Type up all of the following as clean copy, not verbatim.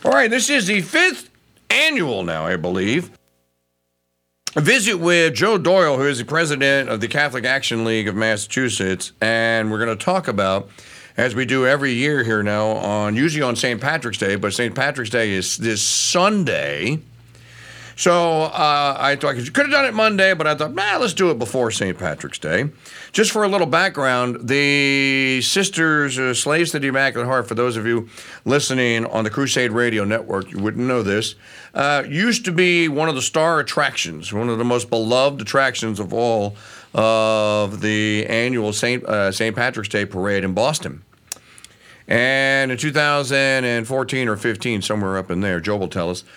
All right, this is the 5th annual now, I believe. A visit with Joe Doyle, who is the president of the Catholic Action League of Massachusetts, and we're going to talk about, as we do every year here now, usually on St. Patrick's Day, but St. Patrick's Day is this Sunday. So I thought you could have done it Monday, but I thought, let's do it before St. Patrick's Day. Just for a little background, the Sisters, Slaves to the Immaculate Heart, for those of you listening on the Crusade Radio Network, you wouldn't know this, used to be one of the star attractions, one of the most beloved attractions of all of the annual St. Patrick's Day parade in Boston. And in 2014 or 15, somewhere up in there, Joe will tell us,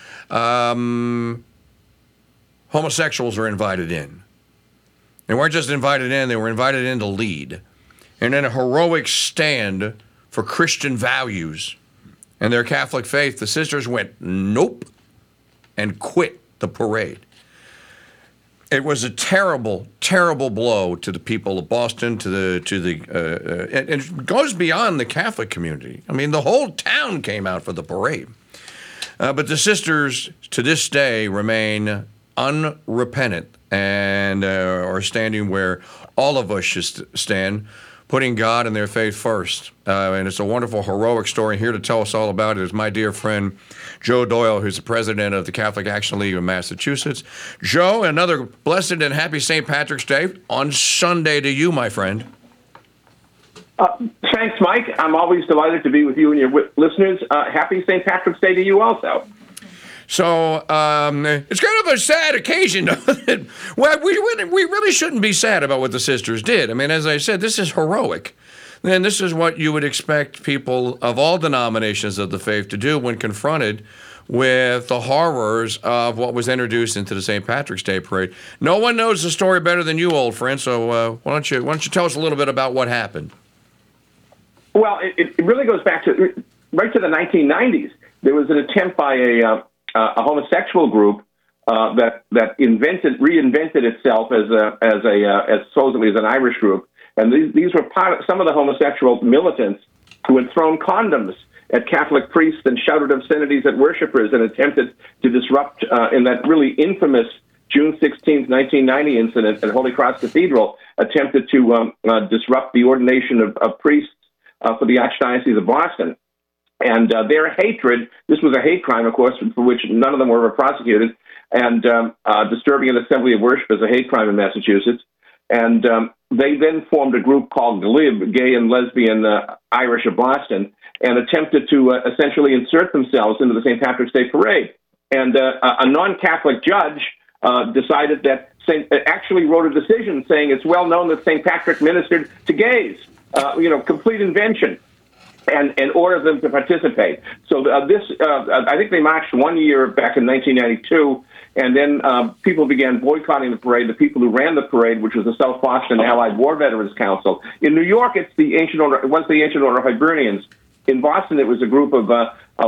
homosexuals are invited in. They weren't just invited in, they were invited in to lead. And in a heroic stand for Christian values and their Catholic faith, the sisters went, nope, and quit the parade. It was a terrible, terrible blow to the people of Boston, and it goes beyond the Catholic community. I mean, the whole town came out for the parade. But the sisters, to this day, remain unrepentant and are standing where all of us should stand, putting God and their faith first. And it's a wonderful, heroic story. Here to tell us all about it is my dear friend, Joe Doyle, who's the president of the Catholic Action League of Massachusetts. Joe, another blessed and happy St. Patrick's Day on Sunday to you, my friend. Thanks, Mike. I'm always delighted to be with you and your listeners. Happy St. Patrick's Day to you also. So it's kind of a sad occasion. Well, we really shouldn't be sad about what the sisters did. I mean, as I said, this is heroic. And this is what you would expect people of all denominations of the faith to do when confronted with the horrors of what was introduced into the St. Patrick's Day parade. No one knows the story better than you, old friend. So why don't you tell us a little bit about what happened? Well, it really goes back to right to the 1990s. There was an attempt by a homosexual group that reinvented itself as supposedly as an Irish group, and these were some of the homosexual militants who had thrown condoms at Catholic priests and shouted obscenities at worshipers and attempted to disrupt in that really infamous June 16th, 1990 incident at Holy Cross Cathedral, attempted to disrupt the ordination of priests for the Archdiocese of Boston. And their hatred, this was a hate crime, of course, for which none of them were ever prosecuted, and disturbing an assembly of worship is a hate crime in Massachusetts. And they then formed a group called GLIB, Gay and Lesbian Irish of Boston, and attempted to essentially insert themselves into the St. Patrick's Day parade. And a non-Catholic judge decided that actually wrote a decision saying it's well known that St. Patrick ministered to gays, complete invention. And order them to participate. So I think they marched 1 year back in 1992, and then people began boycotting the parade. The people who ran the parade, which was the South Boston Allied War Veterans Council. In New York, it was the Ancient Order of Hibernians. In Boston, it was a group of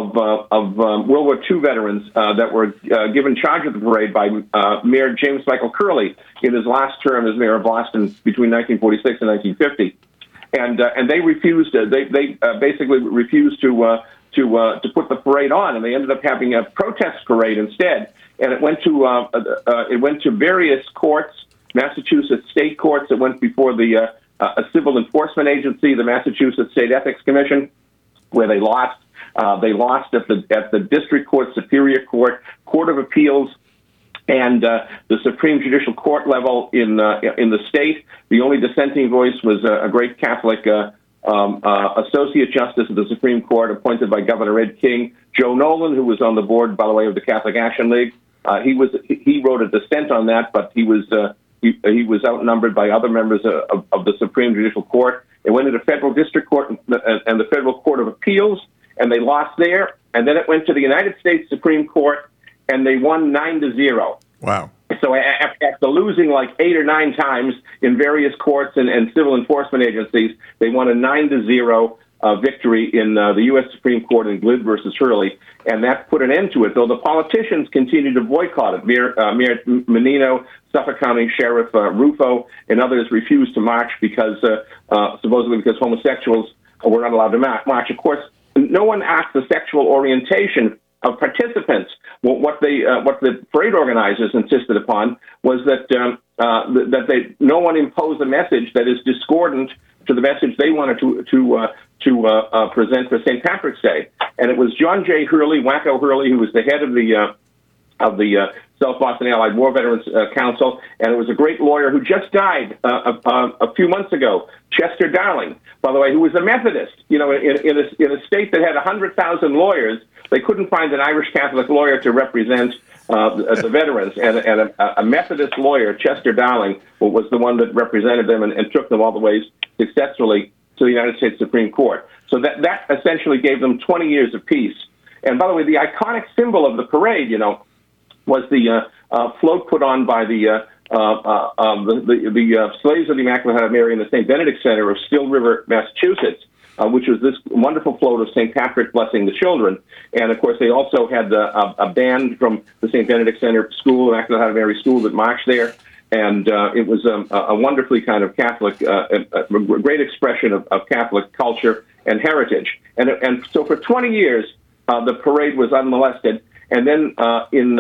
World War II veterans that were given charge of the parade by Mayor James Michael Curley in his last term as mayor of Boston between 1946 and 1950. And they refused. They basically refused to put the parade on, and they ended up having a protest parade instead. And it went to various courts, Massachusetts state courts. It went before a civil enforcement agency, the Massachusetts State Ethics Commission, where they lost. They lost at the district court, superior court, court of appeals, and the Supreme Judicial Court level in the state. The only dissenting voice was a great Catholic associate justice of the Supreme Court appointed by Governor Ed King, Joe Nolan, who was on the board, by the way, of the Catholic Action League. He wrote a dissent on that, but he was outnumbered by other members of the Supreme Judicial Court. It went into federal district court and the Federal Court of Appeals, and they lost there. And then it went to the United States Supreme Court, and they won 9-0. Wow. So after losing like 8 or 9 times in various courts and civil enforcement agencies, they won a 9-0 victory in the U.S. Supreme Court in Glid versus Hurley, and that put an end to it, though the politicians continued to boycott it. Mayor Menino, Suffolk County Sheriff Rufo, and others refused to march supposedly because homosexuals were not allowed to march. Of course, no one asked the sexual orientation participants. What the parade organizers insisted upon was that no one impose a message that is discordant to the message they wanted to present for St. Patrick's Day. And it was John J. Hurley, Wacko Hurley, who was the head of the South Boston Allied War Veterans Council, and it was a great lawyer who just died a few months ago, Chester Darling, by the way, who was a Methodist. In a state that had 100,000 lawyers, they couldn't find an Irish Catholic lawyer to represent the veterans, and a Methodist lawyer, Chester Darling, was the one that represented them and took them all the way successfully to the United States Supreme Court. So that essentially gave them 20 years of peace. And by the way, the iconic symbol of the parade, was the float put on by the Slaves of the Immaculate Heart of Mary in the St. Benedict Center of Still River, Massachusetts, which was this wonderful float of St. Patrick blessing the children. And, of course, they also had a band from the St. Benedict Center School, Immaculate Heart of Mary School, that marched there. And it was a wonderfully kind of Catholic, a great expression of Catholic culture and heritage. And so for 20 years, the parade was unmolested. And then in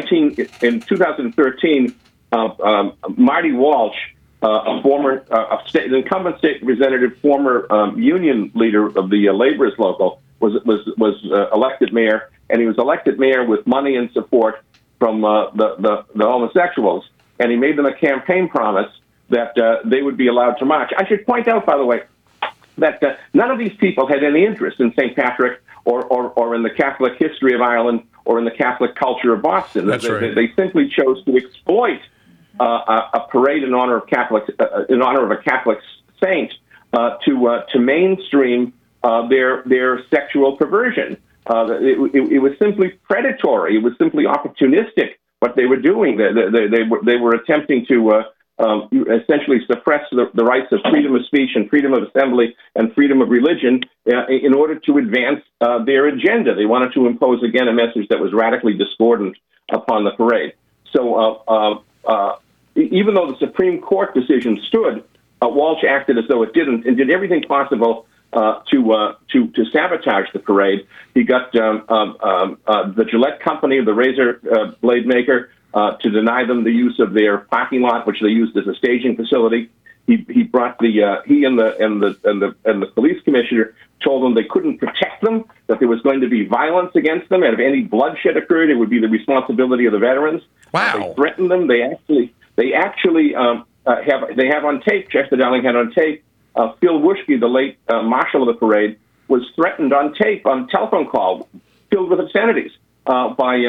2013, Marty Walsh, a former an incumbent state representative, former union leader of the laborers local, was elected mayor, and he was elected mayor with money and support from the homosexuals, and he made them a campaign promise that they would be allowed to march. I should point out, by the way, that none of these people had any interest in St. Patrick or in the Catholic history of Ireland or in the Catholic culture of Boston. That's right. They simply chose to exploit a parade in honor of Catholics, in honor of a Catholic saint, to mainstream their sexual perversion. It was simply predatory. It was simply opportunistic what they were doing. They were attempting to essentially suppress the rights of freedom of speech and freedom of assembly and freedom of religion in order to advance their agenda. They wanted to impose, again, a message that was radically discordant upon the parade. So even though the Supreme Court decision stood, Walsh acted as though it didn't and did everything possible to sabotage the parade. He got the Gillette Company, the razor blade maker, to deny them the use of their parking lot, which they used as a staging facility. He brought he and the police commissioner told them they couldn't protect them, that there was going to be violence against them, and if any bloodshed occurred, it would be the responsibility of the veterans. Wow! They threatened them. They actually have on tape. Chester Darling had on tape. Phil Wuschke, the late marshal of the parade, was threatened on tape on a telephone call filled with obscenities by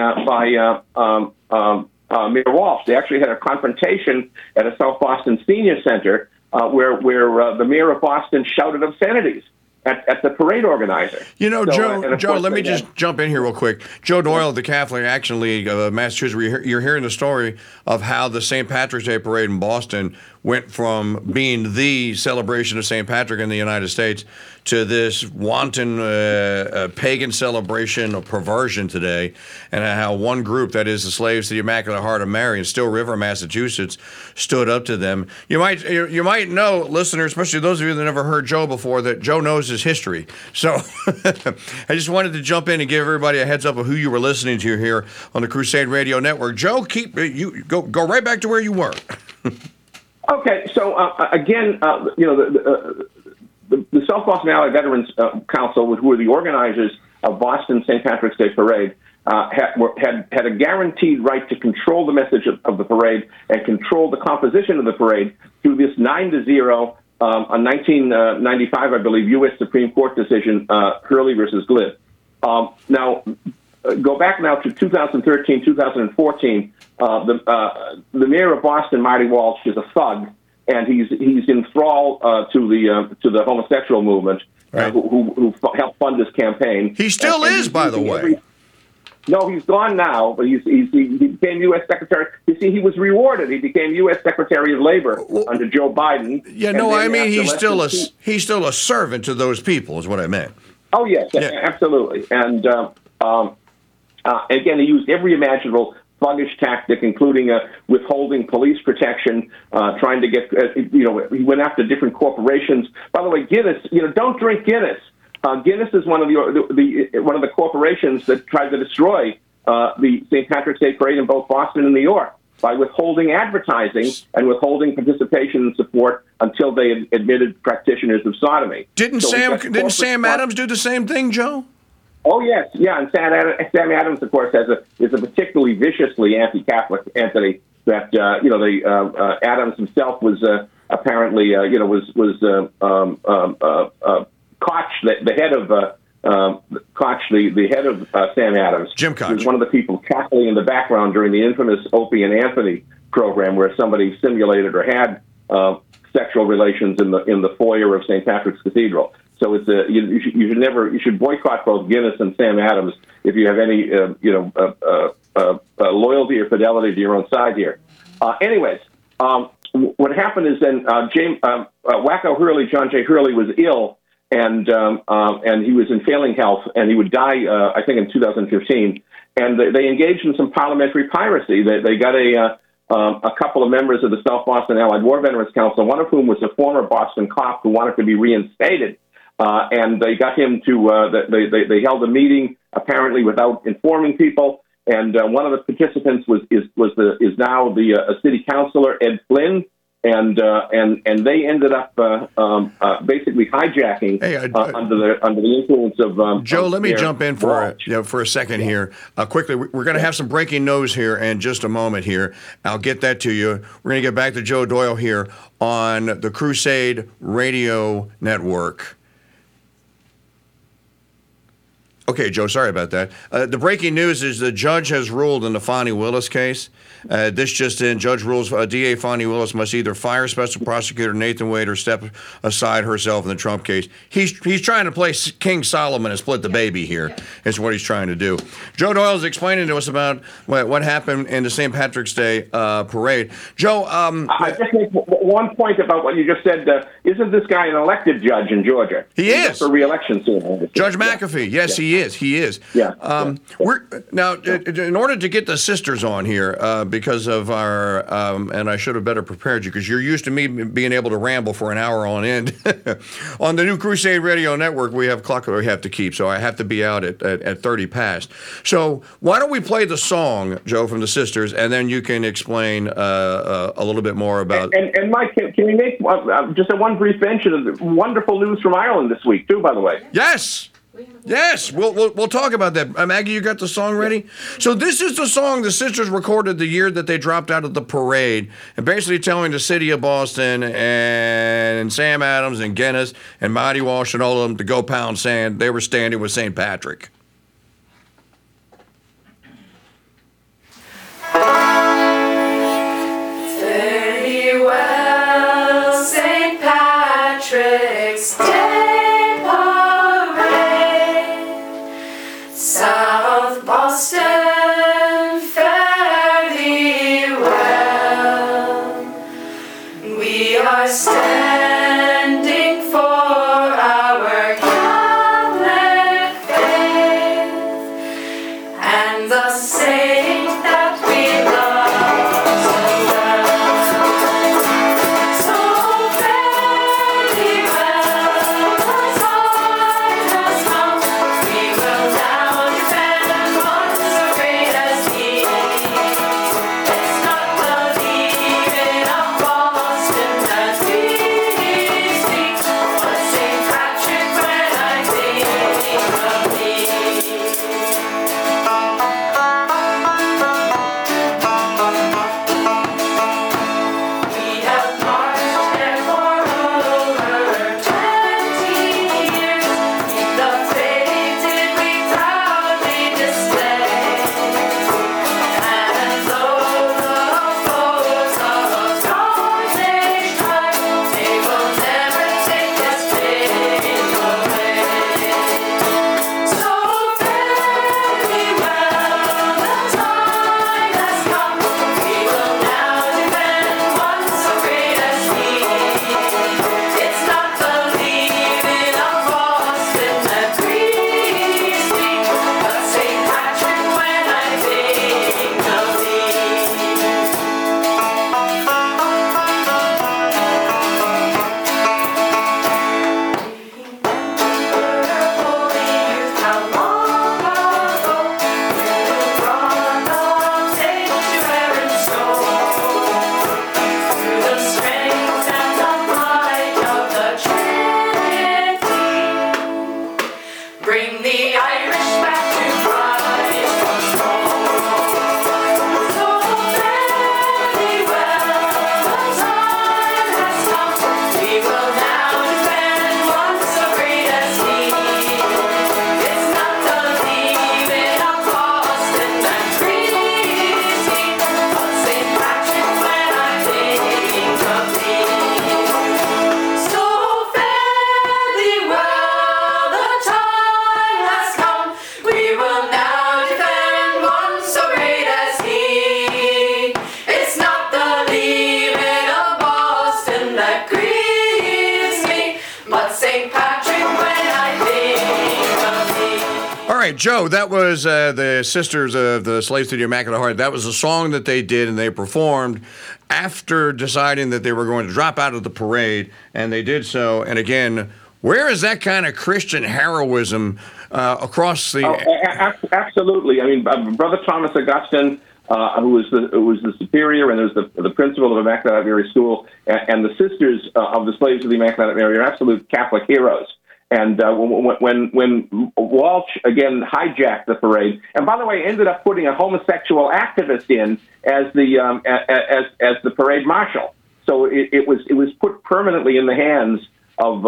Mayor Walsh. They actually had a confrontation at a South Boston Senior Center where the mayor of Boston shouted obscenities at the parade organizer. Joe, let me just jump in here real quick. Joe Doyle of the Catholic Action League of Massachusetts, you're hearing the story of how the St. Patrick's Day parade in Boston went from being the celebration of St. Patrick in the United States to this wanton pagan celebration of perversion today, and how one group, that is the Slaves to the Immaculate Heart of Mary in Still River, Massachusetts, stood up to them. You might know, listeners, especially those of you that never heard Joe before, that Joe knows his history. So I just wanted to jump in and give everybody a heads up of who you were listening to here on the Crusade Radio Network. Joe, go right back to where you were. Okay, so again, the South Boston Allied Veterans Council, who were the organizers of Boston St. Patrick's Day Parade, had a guaranteed right to control the message of the parade and control the composition of the parade through this 9-0, a 1995, I believe, U.S. Supreme Court decision, Hurley versus Glib. Now, go back now to 2013, 2014. The mayor of Boston, Marty Walsh, is a thug, and he's in thrall to the homosexual movement, right, who helped fund this campaign. He still is, by the way. No, he's gone now, but he became U.S. Secretary. You see, he was rewarded. He became U.S. Secretary of Labor under Joe Biden. Yeah, no, I mean he's still a servant to those people, is what I meant. Oh yes, yeah. Absolutely. And again, he used every imaginable thuggish tactic, including withholding police protection, trying to get, he went after different corporations. By the way, Guinness, don't drink Guinness. Guinness is one of the corporations that tried to destroy the St. Patrick's Day parade in both Boston and New York by withholding advertising and withholding participation and support until they admitted practitioners of sodomy. Didn't Sam Adams do the same thing, Joe? Oh yes, yeah, and Sam Adams, of course, is a particularly viciously anti-Catholic entity. That Adams himself was apparently Koch, the head of Koch, the head of Sam Adams. Jim Koch was one of the people cackling in the background during the infamous Opie and Anthony program, where somebody simulated or had sexual relations in the foyer of St. Patrick's Cathedral. So it's you should boycott both Guinness and Sam Adams if you have any loyalty or fidelity to your own side here. Anyways, what happened is then Wacko Hurley, John J. Hurley, was ill, and he was in failing health, and he would die, I think, in 2015. And they engaged in some parliamentary piracy. They got a couple of members of the South Boston Allied War Veterans Council, one of whom was a former Boston cop who wanted to be reinstated. And they got him to. They held a meeting apparently without informing people. And one of the participants is now the city councilor, Ed Flynn, and they ended up basically hijacking under the influence of Joe. Let me jump in for a second here. Quickly, we're going to have some breaking news here in just a moment here. I'll get that to you. We're going to get back to Joe Doyle here on the Crusade Radio Network. Okay, Joe, sorry about that. The breaking news is the judge has ruled in the Fonnie Willis case. This just in, judge rules DA Fonnie Willis must either fire Special Prosecutor Nathan Wade or step aside herself in the Trump case. He's trying to play King Solomon and split the baby here, is what he's trying to do. Joe Doyle is explaining to us about what happened in the St. Patrick's Day parade. Joe, I just make one point about what you just said. Isn't this guy an elected judge in Georgia? He is. For re-election soon. Judge McAfee, yes, he is. He is. Yeah. We're now in order to get the sisters on here because of our and I should have better prepared you because you're used to me being able to ramble for an hour on end. On the new Crusade Radio Network, we have clock we have to keep, so I have to be out at 30 past. So why don't we play the song, Joe, from the sisters, and then you can explain a little bit more about. And Mike, can we make just one brief mention of the wonderful news from Ireland this week too? By the way. Yes. Yes, we'll talk about that. Maggie, you got the song ready? So this is the song the sisters recorded the year that they dropped out of the parade, and basically telling the city of Boston and Sam Adams and Guinness and Mighty Walsh and all of them to go pound sand. They were standing with St. Patrick. Very well, St. Patrick's Day. South Boston, fare thee well. We are standing for our Catholic faith and the saint that we love so well. So fare thee well, the time has come. We will now defend once Joe, that was the Sisters of the Slaves to the Immaculate Heart. That was a song that they did and they performed after deciding that they were going to drop out of the parade, and they did so. And again, where is that kind of Christian heroism across the... Absolutely. I mean, Brother Thomas Augustine, who was the superior and was the principal of Immaculate Mary School, and the Sisters of the Slaves of the Immaculate Mary are absolute Catholic heroes. And when Walsh again hijacked the parade, and by the way, ended up putting a homosexual activist in as the parade marshal. So it was put permanently in the hands of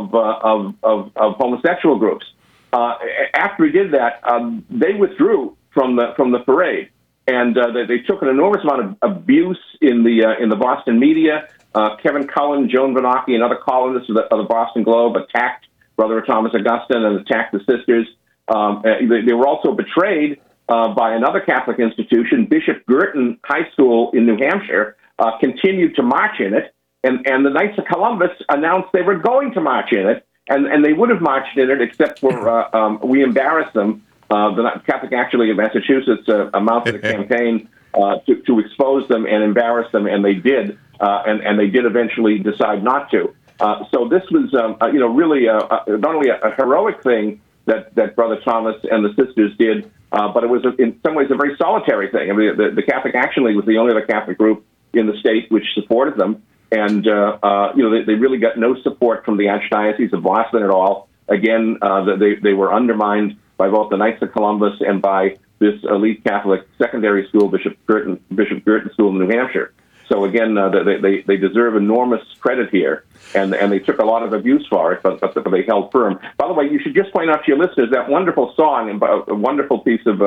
homosexual groups. After he did that, they withdrew from the parade, and they took an enormous amount of abuse in the Boston media. Kevin Cullen, Joan Vanocchi, and other columnists of the Boston Globe attacked Brother Thomas Augustine and attacked the Sisters. They were also betrayed by another Catholic institution. Bishop Girton High School in New Hampshire continued to march in it, and the Knights of Columbus announced they were going to march in it, and they would have marched in it except for we embarrassed them. The Catholic Action League of Massachusetts mounted a campaign to expose them and embarrass them, and they did, and they did eventually decide not to. So this was, really not only a heroic thing that Brother Thomas and the Sisters did, but it was in some ways a very solitary thing. I mean, the Catholic Action League was the only other Catholic group in the state which supported them, and they really got no support from the Archdiocese of Boston at all. Again, they were undermined by both the Knights of Columbus and by this elite Catholic secondary school, Bishop Girton School in New Hampshire. So again, they deserve enormous credit here, and they took a lot of abuse for it, but they held firm. By the way, you should just point out to your listeners that wonderful song, a wonderful piece of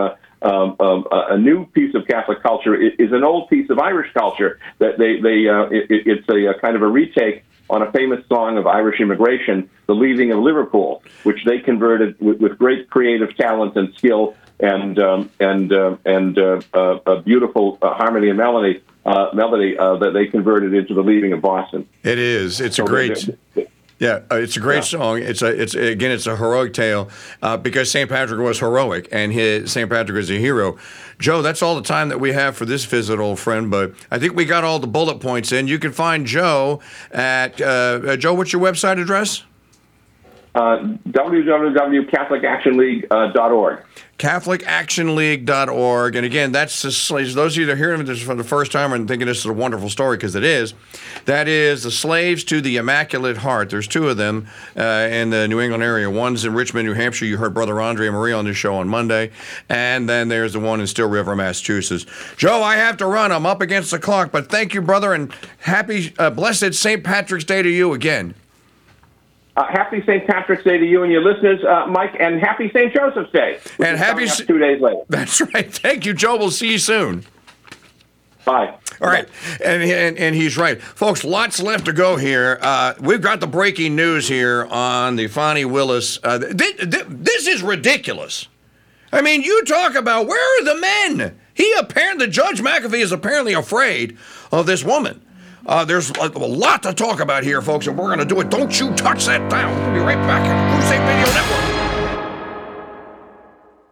a new piece of Catholic culture is an old piece of Irish culture. That it's a kind of a retake on a famous song of Irish immigration, "The Leaving of Liverpool," which they converted with great creative talent and skill and a beautiful harmony and melody that they converted into "The Leaving of Boston." It is. It's a great. Yeah, it's a great song. It's a heroic tale because St. Patrick was heroic, and St. Patrick is a hero. Joe, that's all the time that we have for this visit, old friend. But I think we got all the bullet points in. You can find Joe at Joe. What's your website address? www.catholicactionleague.org. CatholicActionLeague.org. And again, that's the slaves. Those of you that are hearing this for the first time and thinking this is a wonderful story, because it is, that is the Slaves to the Immaculate Heart. There's two of them in the New England area. One's in Richmond, New Hampshire. You heard Brother Andre Marie on this show on Monday. And then there's the one in Still River, Massachusetts. Joe, I have to run. I'm up against the clock. But thank you, brother, and happy, blessed St. Patrick's Day to you again. Happy St. Patrick's Day to you and your listeners, Mike, and happy St. Joseph's Day. And happy 2 days later. That's right. Thank you, Joe. We'll see you soon. Bye. All right, and he's right. Folks, lots left to go here. We've got the breaking news here on the Fani Willis. This is ridiculous. I mean, you talk about, where are the men? Judge McAfee is apparently afraid of this woman. There's a lot to talk about here, folks, and we're going to do it. Don't you touch that dial. We'll be right back on the Crusade Radio Network.